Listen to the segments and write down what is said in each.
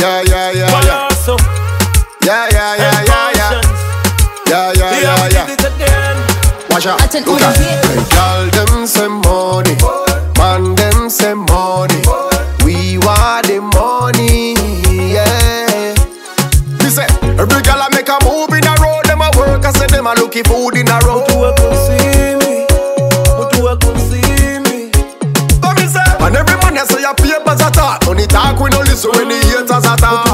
Yeah, yeah, yeah, yeah. Yeah, yeah, yeah, yeah, yeah. Yeah, yeah, yeah, yeah. Watch out, look at girl, them say money, man, them say money. We want the money, yeah. Me say, every girl I make a move in a road, them a work, I say them a looking food in a road. But you a come see me, but you a come see me. But me say, and every man I say your papers a talk, only talk we no listen when the haters a talk.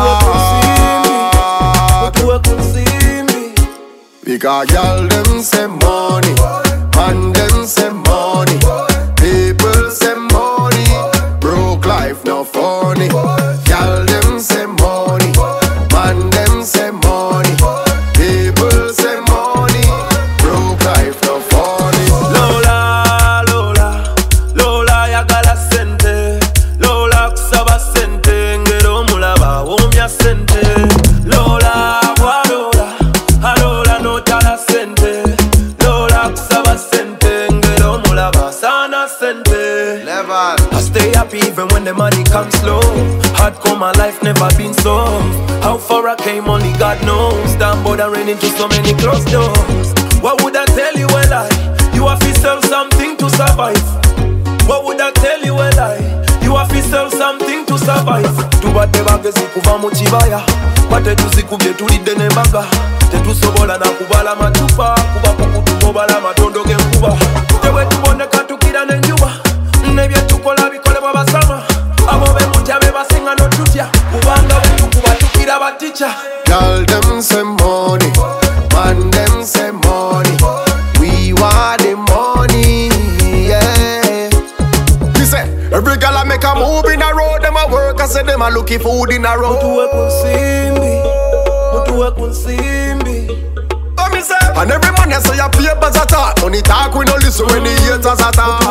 But you a come see me. Because y'all them say money, man them say money, people say money, broke life no funny. Y'all them say money, man them say money, people say money, broke life no funny. Lola, Lola, Lola yagala sente, Lola kusaba sente, ngero mulaba omya sente. Lola, wa Lola, Lola no tala sente, Lola kusaba sente, ngero mulaba sana sente. Never. I stay happy even when the money comes slow. Hardcore, my life never been so. How far I came, only God knows. Damn, but I ran into so many closed doors. What would I tell you a lie? You have to sell something to survive. What would I tell you a lie? You have to sell something to survive. Tubadde bagezi kuva mu kibaya, bate tuzikubye tulidde n'embaga. Tetusobola na kubala matupa, kuba kukutubala matondo g'enkuba. Tewe tuboneka tukira n'enjuba, nebye tukola bikolebwa basama. Abo be mutya be basinga n'otutya, kubanga be tukuba tukira baticha. Girl them say money, man them say money. We want the money, yeah. Me say, every girl I make a move in a road, them a work, I say them a looking food in a road. But you a come see me, but you a come see me. But me say, and every man I say your papers a talk, only talk we no listen when the haters a talk.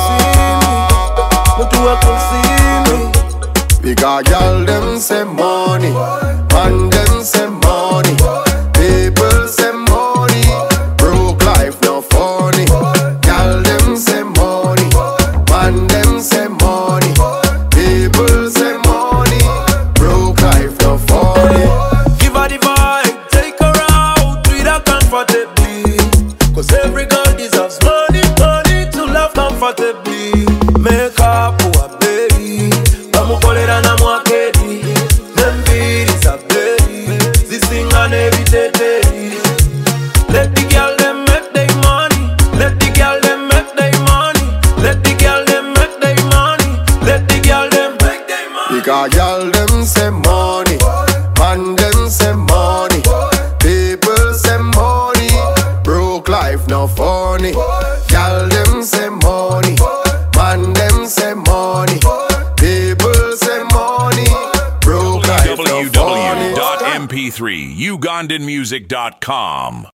But you a come see me. Because girl them say money, man them say money, people say money, broke life no funny. Girl them say money, man them say money, people say money, broke life no funny. Give her the vibe, take her out, treat her comfortably. Cause every girl deserves money, money to love comfortably. Make up for a baby, bamukolera na mwakedi. Nembiri za baby, zisinga nebitete. Let the girl them make their money, let the girl them make their money, let the girl them make their money, let the girl them make their money. Because girl them say money, man them say money, people say money, broke life no funny. Girl them say money, man them say money, people say money, broke life no funny. www.mp3ugandanmusic.com